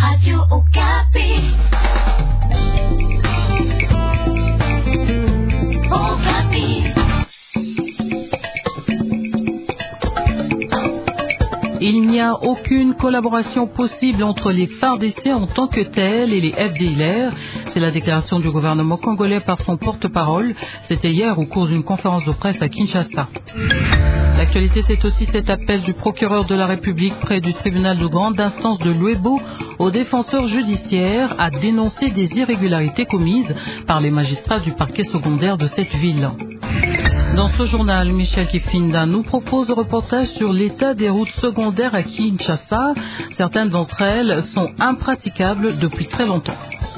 Radio Okapi. Okapi. Il n'y a aucune collaboration possible entre les FARDC en tant que tels et les FDLR. C'est la déclaration du gouvernement congolais par son porte-parole. C'était hier au cours d'une conférence de presse à Kinshasa. L'actualité, c'est aussi cet appel du procureur de la République près du tribunal de grande instance de Luebo aux défenseurs judiciaires à dénoncer des irrégularités commises par les magistrats du parquet secondaire de cette ville. Dans ce journal, Michel Kifinda nous propose un reportage sur l'état des routes secondaires à Kinshasa. Certaines d'entre elles sont impraticables depuis très longtemps.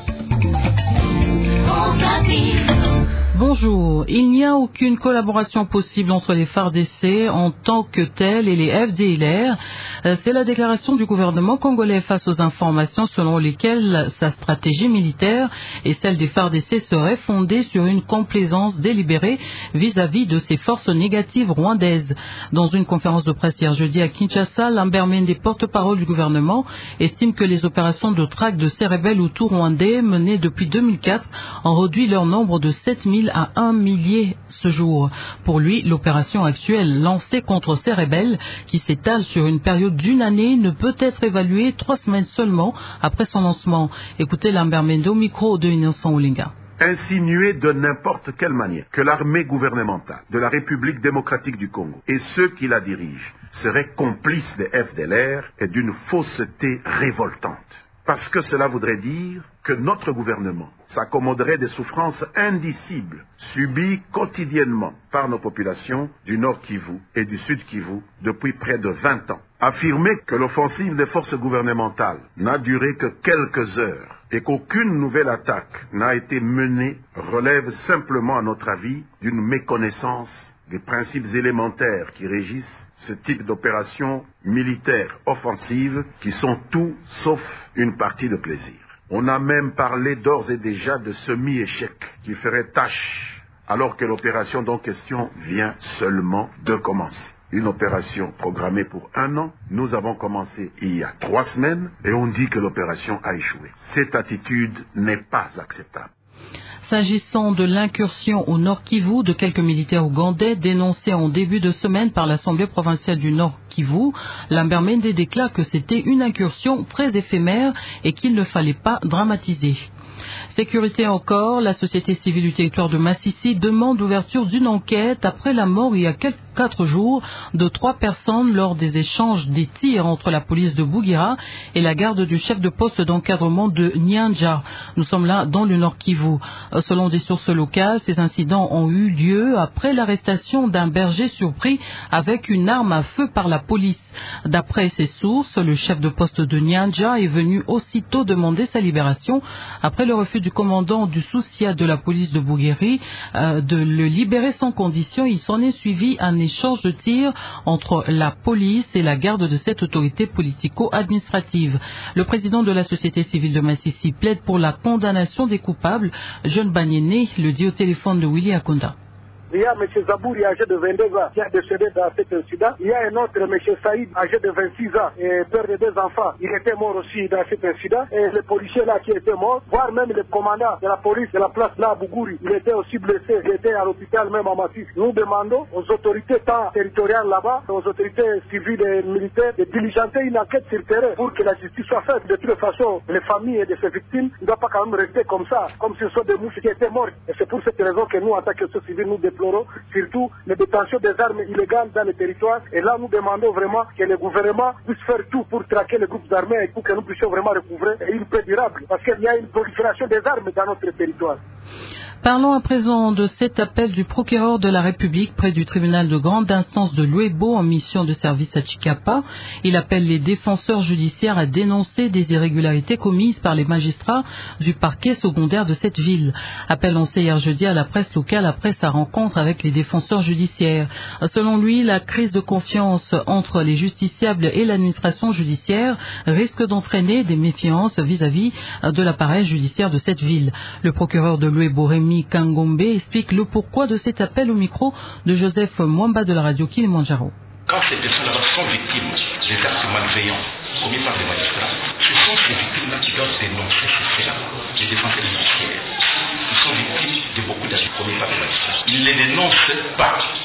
Bonjour. Il n'y a aucune collaboration possible entre les FARDC en tant que tels et les FDLR. C'est la déclaration du gouvernement congolais face aux informations selon lesquelles sa stratégie militaire et celle des FARDC serait fondée sur une complaisance délibérée vis-à-vis de ces forces négatives rwandaises. Dans une conférence de presse hier jeudi à Kinshasa, Lambert Mende, porte-parole du gouvernement, estime que les opérations de traque de ces rebelles hutus rwandais menées depuis 2004 ont réduit leur nombre de 7000 à 1 millier ce jour. Pour lui, l'opération actuelle lancée contre ces rebelles, qui s'étale sur une période d'une année, ne peut être évaluée 3 semaines seulement après son lancement. Écoutez Lambert Mende au micro de Innocent Oulinga. Insinuer de n'importe quelle manière que l'armée gouvernementale de la République démocratique du Congo et ceux qui la dirigent seraient complices des FDLR est d'une fausseté révoltante. Parce que cela voudrait dire que notre gouvernement s'accommoderait des souffrances indicibles subies quotidiennement par nos populations du Nord Kivu et du Sud Kivu depuis près de 20 ans. Affirmer que l'offensive des forces gouvernementales n'a duré que quelques heures et qu'aucune nouvelle attaque n'a été menée relève simplement, à notre avis, d'une méconnaissance des principes élémentaires qui régissent ce type d'opérations militaires offensives qui sont tout sauf une partie de plaisir. On a même parlé d'ores et déjà de semi-échec qui ferait tâche alors que l'opération dont question vient seulement de commencer. Une opération programmée pour 1 an, nous avons commencé il y a 3 semaines et on dit que l'opération a échoué. Cette attitude n'est pas acceptable. S'agissant de l'incursion au Nord Kivu de quelques militaires ougandais dénoncés en début de semaine par l'Assemblée provinciale du Nord Kivu, Lambert Mende déclare que c'était une incursion très éphémère et qu'il ne fallait pas dramatiser. Sécurité encore, la société civile du territoire de Massissi demande l'ouverture d'une enquête après la mort il y a 4 jours de 3 personnes lors des échanges des tirs entre la police de Bouguira et la garde du chef de poste d'encadrement de Nyanja. Nous sommes là dans le Nord Kivu. Selon des sources locales, ces incidents ont eu lieu après l'arrestation d'un berger surpris avec une arme à feu par la police. D'après ces sources, le chef de poste de Nyanja est venu aussitôt demander sa libération après le refus du commandant du Soucia de la police de Bouguéry de le libérer sans condition. Il s'en est suivi un échange de tirs entre la police et la garde de cette autorité politico-administrative. Le président de la société civile de Massissi plaide pour la condamnation des coupables. Jeune Banyene le dit au téléphone de Willy Akonda. Il y a M. Zabouri, âgé de 22 ans, qui a décédé dans cet incident. Il y a un autre, M. Saïd, âgé de 26 ans, et père de 2 enfants. Il était mort aussi dans cet incident. Et le policier là qui était mort, voire même le commandant de la police de la place là à Bougouri, il était aussi blessé. Il était à l'hôpital même à Massif. Nous demandons aux autorités tant territoriales là-bas, aux autorités civiles et militaires, de diligenter une enquête sur terrain pour que la justice soit faite. De toute façon, les familles de ces victimes ne doivent pas quand même rester comme ça, comme si ce sont des mouches qui étaient mortes. Et c'est pour cette raison que nous, en tant que société civile, nous déplorons surtout les détentions des armes illégales dans le territoire. Et là, nous demandons vraiment que le gouvernement puisse faire tout pour traquer les groupes armés et pour que nous puissions vraiment recouvrer une paix durable. Parce qu'il y a une prolifération des armes dans notre territoire. Parlons à présent de cet appel du procureur de la République près du tribunal de grande instance de Luebo en mission de service à Chikapa. Il appelle les défenseurs judiciaires à dénoncer des irrégularités commises par les magistrats du parquet secondaire de cette ville. Appel lancé hier jeudi à la presse locale après sa rencontre avec les défenseurs judiciaires. Selon lui, la crise de confiance entre les justiciables et l'administration judiciaire risque d'entraîner des méfiances vis-à-vis de l'appareil judiciaire de cette ville. Le procureur de Luebo, Rémi Kangombe, explique le pourquoi de cet appel au micro de Joseph Mwamba de la radio Kilimanjaro. Quand ces personnes-là sont victimes des actes malveillants commis par les magistrats, ce sont ces victimes-là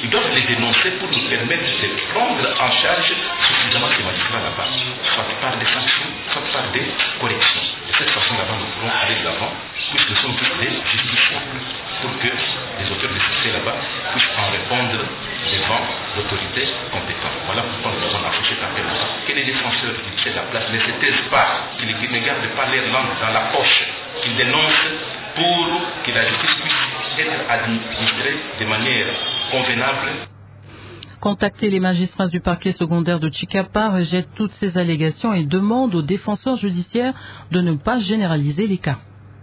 ils doivent les dénoncer pour nous permettre de prendre en charge suffisamment ces magistrats là-bas, soit par des sanctions, soit par des corrections. De cette façon là-bas, nous pourrons aller de l'avant, puisque nous sommes tous des justiciables, pour que les auteurs de ces faits là-bas puissent en répondre devant l'autorité compétente. Voilà pourquoi nous avons affiché cet appel là-bas. Que les défenseurs qui prennent la place ne se taisent pas, qu'ils ne gardent pas leur langue dans la poche, qu'ils dénoncent pour que la justice puisse être administrée de manière convenable. Contacter les magistrats du parquet secondaire de Chikapa rejette toutes ces allégations et demande aux défenseurs judiciaires de ne pas généraliser les cas.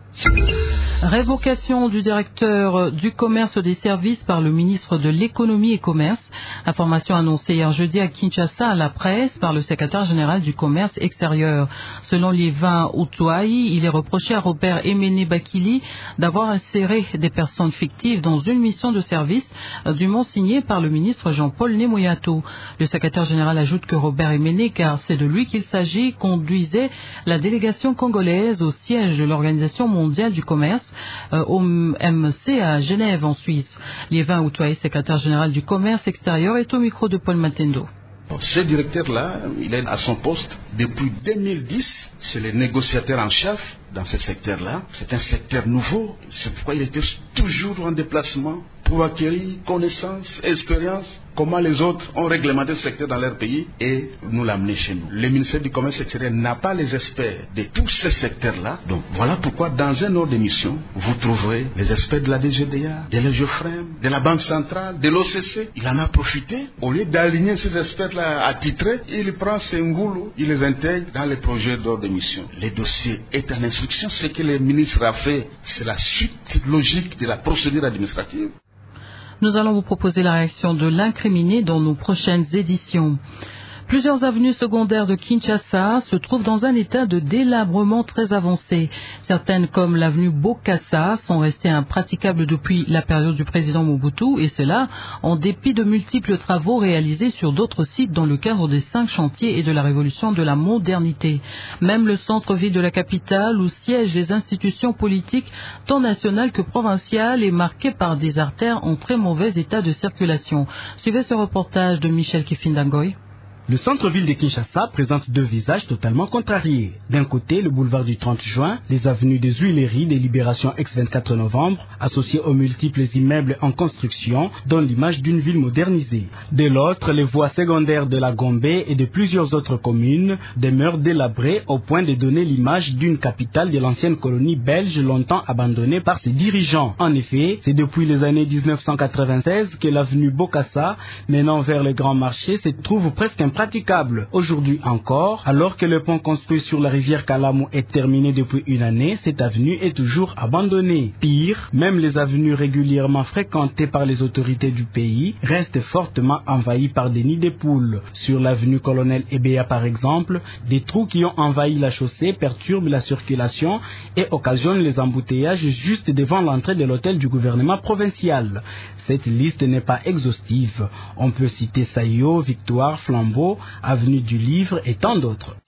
Révocation du directeur du commerce des services par le ministre de l'économie et commerce. Information annoncée hier jeudi à Kinshasa à la presse par le secrétaire général du commerce extérieur. Selon Liévin Outouaï, il est reproché à Robert Emene Bakili d'avoir inséré des personnes fictives dans une mission de service dûment signée par le ministre Jean-Paul Nemoyato. Le secrétaire général ajoute que Robert Emene, car c'est de lui qu'il s'agit, conduisait la délégation congolaise au siège de l'Organisation mondiale du commerce OMC à Genève en Suisse. Liévin Outouaï, secrétaire général du commerce extérieur, est au micro de Paul Matendo. Ce directeur-là, il est à son poste depuis 2010. C'est le négociateur en chef dans ce secteur-là. C'est un secteur nouveau. C'est pourquoi il était toujours en déplacement pour acquérir connaissances, expérience, comment les autres ont réglementé ce secteur dans leur pays et nous l'amener chez nous. Le ministère du Commerce extérieur n'a pas les experts de tous ces secteurs-là. Donc voilà pourquoi dans un ordre de mission, vous trouverez les experts de la DGDA, de l'EGEFREM, de la Banque centrale, de l'OCC. Il en a profité. Au lieu d'aligner ces experts-là attitrés, il prend ces ngoulous, il les intègre dans les projets d'ordre de mission. Le dossier est en instruction. Ce que le ministre a fait, c'est la suite logique de la procédure administrative. Nous allons vous proposer la réaction de l'incriminé dans nos prochaines éditions. Plusieurs avenues secondaires de Kinshasa se trouvent dans un état de délabrement très avancé. Certaines, comme l'avenue Bokassa, sont restées impraticables depuis la période du président Mobutu, et cela en dépit de multiples travaux réalisés sur d'autres sites dans le cadre des 5 chantiers et de la révolution de la modernité. Même le centre-ville de la capitale, où siègent les institutions politiques, tant nationales que provinciales, est marqué par des artères en très mauvais état de circulation. Suivez ce reportage de Michel Kifindangoy. Le centre-ville de Kinshasa présente 2 visages totalement contrariés. D'un côté, le boulevard du 30 juin, les avenues des Huileries, des Libérations ex-24 novembre, associées aux multiples immeubles en construction, donnent l'image d'une ville modernisée. De l'autre, les voies secondaires de la Gombe et de plusieurs autres communes demeurent délabrées au point de donner l'image d'une capitale de l'ancienne colonie belge longtemps abandonnée par ses dirigeants. En effet, c'est depuis les années 1996 que l'avenue Bokassa, menant vers le Grand Marché, se trouve presque praticable. Aujourd'hui encore, alors que le pont construit sur la rivière Kalamu est terminé depuis une année, cette avenue est toujours abandonnée. Pire, même les avenues régulièrement fréquentées par les autorités du pays restent fortement envahies par des nids de poules. Sur l'avenue Colonel Ebea par exemple, des trous qui ont envahi la chaussée perturbent la circulation et occasionnent les embouteillages juste devant l'entrée de l'hôtel du gouvernement provincial. Cette liste n'est pas exhaustive. On peut citer Sayo, Victoire, Flambeau, avenue du Livre et tant d'autres.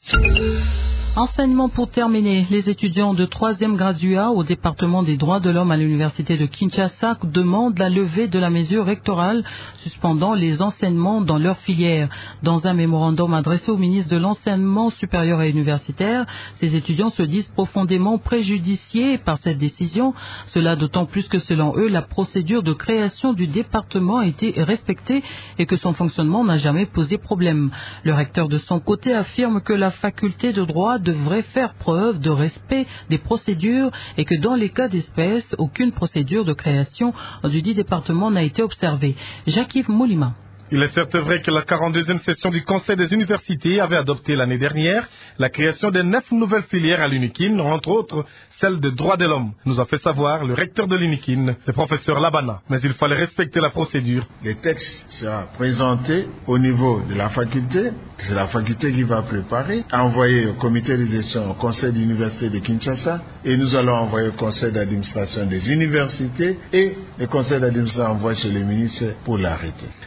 Enseignement pour terminer. Les étudiants de 3e graduat au département des droits de l'homme à l'université de Kinshasa demandent la levée de la mesure rectorale suspendant les enseignements dans leur filière. Dans un mémorandum adressé au ministre de l'enseignement supérieur et universitaire, ces étudiants se disent profondément préjudiciés par cette décision. Cela d'autant plus que selon eux, la procédure de création du département a été respectée et que son fonctionnement n'a jamais posé problème. Le recteur de son côté affirme que la faculté de droit devrait faire preuve de respect des procédures et que dans les cas d'espèce, aucune procédure de création du dit département n'a été observée. Jacques-Yves Moulima. Il est certes vrai que la 42e session du Conseil des universités avait adopté l'année dernière la création de 9 nouvelles filières à l'UNIKIN, entre autres celle de droits de l'homme, nous a fait savoir le recteur de l'UNIKIN, le professeur Labana. Mais il fallait respecter la procédure. Le texte sera présenté au niveau de la faculté. C'est la faculté qui va préparer, envoyer au comité de gestion au conseil d'université de Kinshasa et nous allons envoyer au conseil d'administration des universités et le conseil d'administration envoie chez le ministre pour l'arrêter. Ce qui ne fut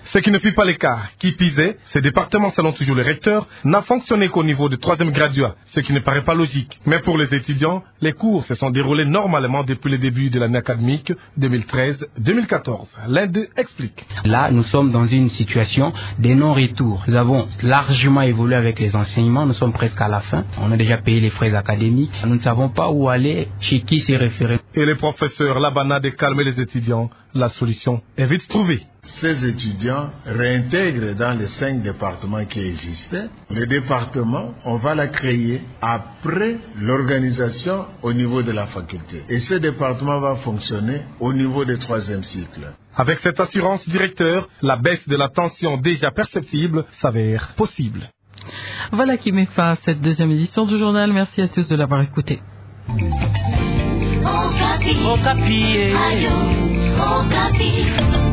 suffit pas les cas. Qui pisait, ce département, selon toujours le recteur, n'a fonctionné qu'au niveau de 3e graduat, ce qui ne paraît pas logique. Mais pour les étudiants, les cours se sont déroulés normalement depuis le début de l'année académique 2013-2014. L'un d'eux explique. Là, nous sommes dans une situation de non-retour. Nous avons largement évolué avec les enseignements, nous sommes presque à la fin. On a déjà payé les frais académiques. Nous ne savons pas où aller, chez qui se référer. Et les professeurs, là-bas, de calmer les étudiants. La solution est vite trouvée. Ces étudiants réintègrent dans les 5 départements qui existaient. Le département, on va la créer après l'organisation au niveau de la faculté. Et ce département va fonctionner au niveau du 3e cycle. Avec cette assurance directeur, la baisse de la tension déjà perceptible s'avère possible. Voilà qui met fin à cette 2e édition du journal. Merci à tous de l'avoir écouté. Okapi. Radio Okapi.